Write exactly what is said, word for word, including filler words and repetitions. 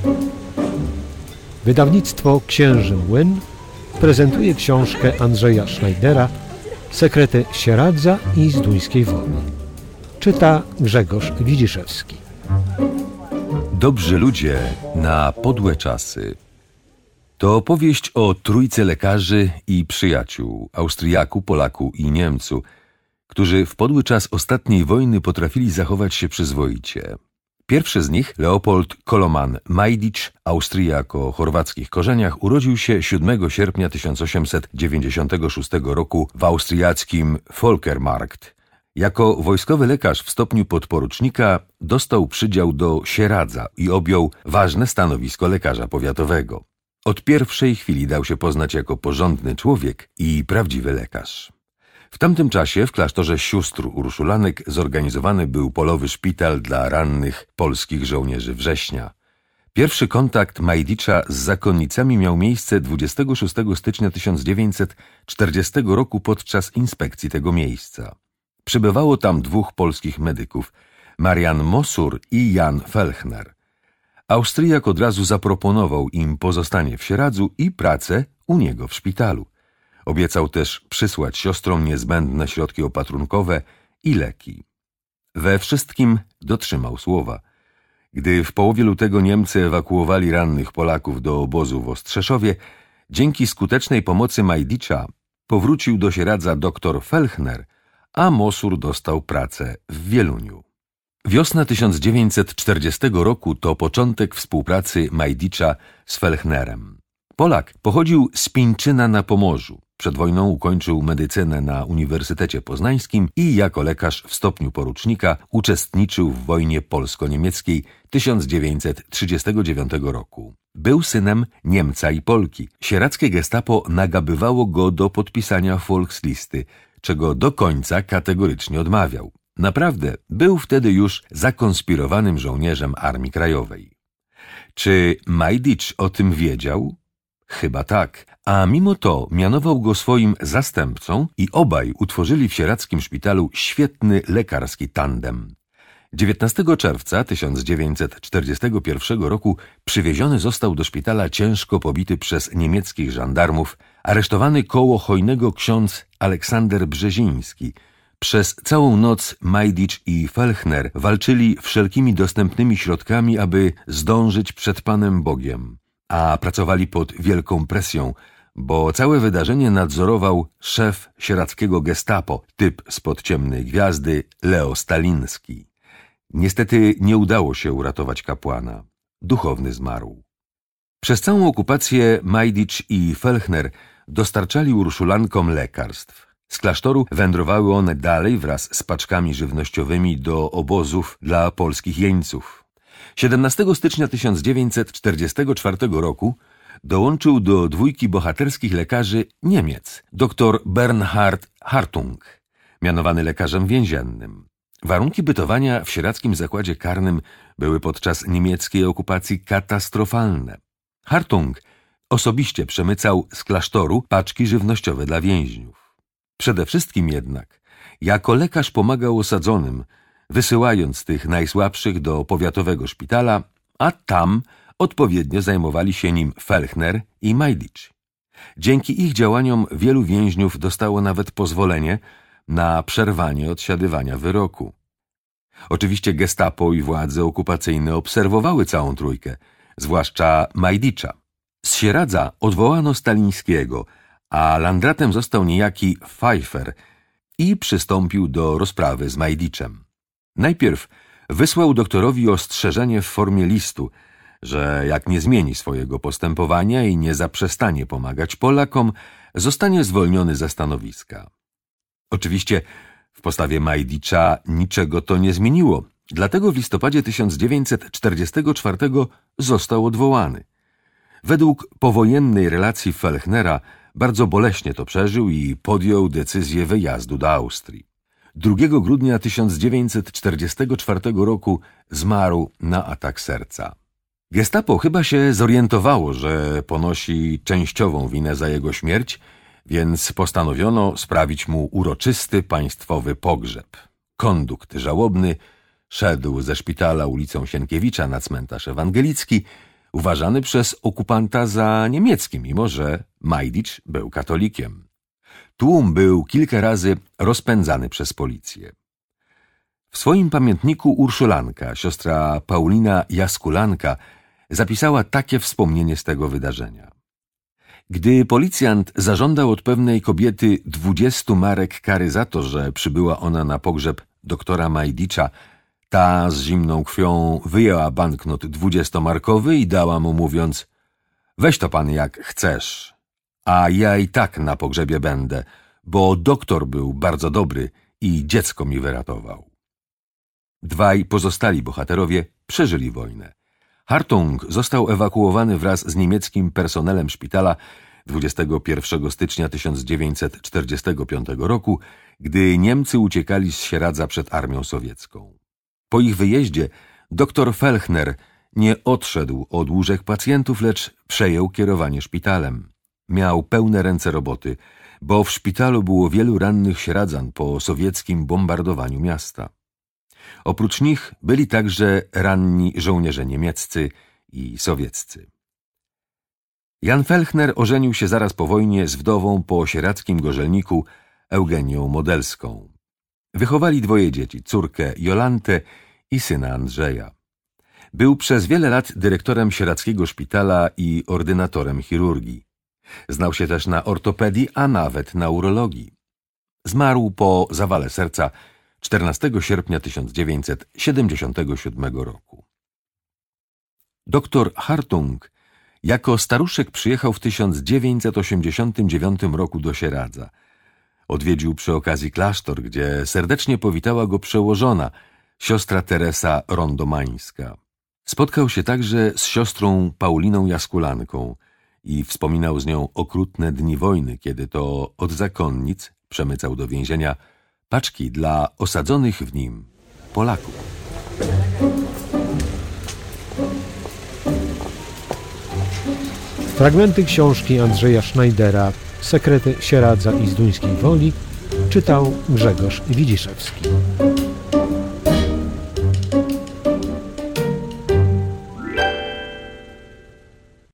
Wydawnictwo Księży Młyn prezentuje książkę Andrzeja Schneidera Sekrety Sieradza i Zduńskiej Woli. Czyta Grzegorz Widziszewski. Dobrzy ludzie na podłe czasy. To opowieść o trójce lekarzy i przyjaciół, Austriaku, Polaku i Niemcu, którzy w podły czas ostatniej wojny potrafili zachować się przyzwoicie. Pierwszy z nich, Leopold Koloman-Majdicz, Austriak o chorwackich korzeniach, urodził się siódmego sierpnia tysiąc osiemset dziewięćdziesiątego szóstego roku w austriackim Volkermarkt. Jako wojskowy lekarz w stopniu podporucznika dostał przydział do Sieradza i objął ważne stanowisko lekarza powiatowego. Od pierwszej chwili dał się poznać jako porządny człowiek i prawdziwy lekarz. W tamtym czasie w klasztorze sióstr Urszulanek zorganizowany był polowy szpital dla rannych polskich żołnierzy Września. Pierwszy kontakt Majdicza z zakonnicami miał miejsce dwudziestego szóstego stycznia tysiąc dziewięćset czterdziestego roku podczas inspekcji tego miejsca. Przybywało tam dwóch polskich medyków, Marian Mosur i Jan Felchner. Austriak od razu zaproponował im pozostanie w Sieradzu i pracę u niego w szpitalu. Obiecał też przysłać siostrom niezbędne środki opatrunkowe i leki. We wszystkim dotrzymał słowa. Gdy w połowie lutego Niemcy ewakuowali rannych Polaków do obozu w Ostrzeszowie, dzięki skutecznej pomocy Majdicza powrócił do Sieradza dr Felchner, a Mosur dostał pracę w Wieluniu. Wiosna tysiąc dziewięćset czterdziestego roku to początek współpracy Majdicza z Felchnerem. Polak pochodził z Pińczyna na Pomorzu. Przed wojną ukończył medycynę na Uniwersytecie Poznańskim i jako lekarz w stopniu porucznika uczestniczył w wojnie polsko-niemieckiej tysiąc dziewięćset trzydziestego dziewiątego roku. Był synem Niemca i Polki. Sieradzkie gestapo nagabywało go do podpisania Volkslisty, czego do końca kategorycznie odmawiał. Naprawdę był wtedy już zakonspirowanym żołnierzem Armii Krajowej. Czy Majdicz o tym wiedział? Chyba tak, a mimo to mianował go swoim zastępcą i obaj utworzyli w sieradzkim szpitalu świetny lekarski tandem. dziewiętnastego czerwca tysiąc dziewięćset czterdziestego pierwszego roku przywieziony został do szpitala ciężko pobity przez niemieckich żandarmów, aresztowany koło Chojnego ksiądz Aleksander Brzeziński. Przez całą noc Majdicz i Felchner walczyli wszelkimi dostępnymi środkami, aby zdążyć przed Panem Bogiem, a pracowali pod wielką presją, bo całe wydarzenie nadzorował szef sieradzkiego gestapo, typ spod ciemnej gwiazdy, Leo Staliński. Niestety nie udało się uratować kapłana. Duchowny zmarł. Przez całą okupację Majdicz i Felchner dostarczali Urszulankom lekarstw. Z klasztoru wędrowały one dalej wraz z paczkami żywnościowymi do obozów dla polskich jeńców. siedemnastego stycznia tysiąc dziewięćset czterdziestego czwartego roku dołączył do dwójki bohaterskich lekarzy Niemiec, dr Bernhard Hartung, mianowany lekarzem więziennym. Warunki bytowania w sieradzkim zakładzie karnym były podczas niemieckiej okupacji katastrofalne. Hartung osobiście przemycał z klasztoru paczki żywnościowe dla więźniów. Przede wszystkim jednak jako lekarz pomagał osadzonym, wysyłając tych najsłabszych do powiatowego szpitala, a tam odpowiednio zajmowali się nim Felchner i Majdicz. Dzięki ich działaniom wielu więźniów dostało nawet pozwolenie na przerwanie odsiadywania wyroku. Oczywiście gestapo i władze okupacyjne obserwowały całą trójkę, zwłaszcza Majdicza. Z Sieradza odwołano Stalińskiego, a landratem został niejaki Pfeiffer i przystąpił do rozprawy z Majdiczem. Najpierw wysłał doktorowi ostrzeżenie w formie listu, że jak nie zmieni swojego postępowania i nie zaprzestanie pomagać Polakom, zostanie zwolniony ze stanowiska. Oczywiście w postawie Majdicza niczego to nie zmieniło, dlatego w listopadzie tysiąc dziewięćset czterdziestego czwartego został odwołany. Według powojennej relacji Felchnera bardzo boleśnie to przeżył i podjął decyzję wyjazdu do Austrii. drugiego grudnia tysiąc dziewięćset czterdziestego czwartego roku zmarł na atak serca. Gestapo chyba się zorientowało, że ponosi częściową winę za jego śmierć, więc postanowiono sprawić mu uroczysty państwowy pogrzeb. Kondukt żałobny szedł ze szpitala ulicą Sienkiewicza na cmentarz ewangelicki, uważany przez okupanta za niemiecki, mimo że Majdicz był katolikiem. Tłum był kilka razy rozpędzany przez policję. W swoim pamiętniku Urszulanka, siostra Paulina Jaskulanka, zapisała takie wspomnienie z tego wydarzenia. Gdy policjant zażądał od pewnej kobiety dwudziestu marek kary za to, że przybyła ona na pogrzeb doktora Majdicza, ta z zimną krwią wyjęła banknot dwudziestomarkowy i dała mu, mówiąc: weź to pan jak chcesz, a ja i tak na pogrzebie będę, bo doktor był bardzo dobry i dziecko mi wyratował. Dwaj pozostali bohaterowie przeżyli wojnę. Hartung został ewakuowany wraz z niemieckim personelem szpitala dwudziestego pierwszego stycznia tysiąc dziewięćset czterdziestego piątego roku, gdy Niemcy uciekali z Sieradza przed armią sowiecką. Po ich wyjeździe doktor Felchner nie odszedł od łóżek pacjentów, lecz przejął kierowanie szpitalem. Miał pełne ręce roboty, bo w szpitalu było wielu rannych sieradzan po sowieckim bombardowaniu miasta. Oprócz nich byli także ranni żołnierze niemieccy i sowieccy. Jan Felchner ożenił się zaraz po wojnie z wdową po sieradzkim gorzelniku Eugenią Modelską. Wychowali dwoje dzieci, córkę Jolantę i syna Andrzeja. Był przez wiele lat dyrektorem sieradzkiego szpitala i ordynatorem chirurgii. Znał się też na ortopedii, a nawet na urologii. Zmarł po zawale serca czternastego sierpnia tysiąc dziewięćset siedemdziesiątego siódmego roku. Doktor Hartung jako staruszek przyjechał w tysiąc dziewięćset osiemdziesiątym dziewiątym roku do Sieradza. Odwiedził przy okazji klasztor, gdzie serdecznie powitała go przełożona, siostra Teresa Rondomańska. Spotkał się także z siostrą Pauliną Jaskulanką i wspominał z nią okrutne dni wojny, kiedy to od zakonnic przemycał do więzienia paczki dla osadzonych w nim Polaków. Fragmenty książki Andrzeja Schneidera Sekrety Sieradza i Zduńskiej Woli czytał Grzegorz Widziszewski.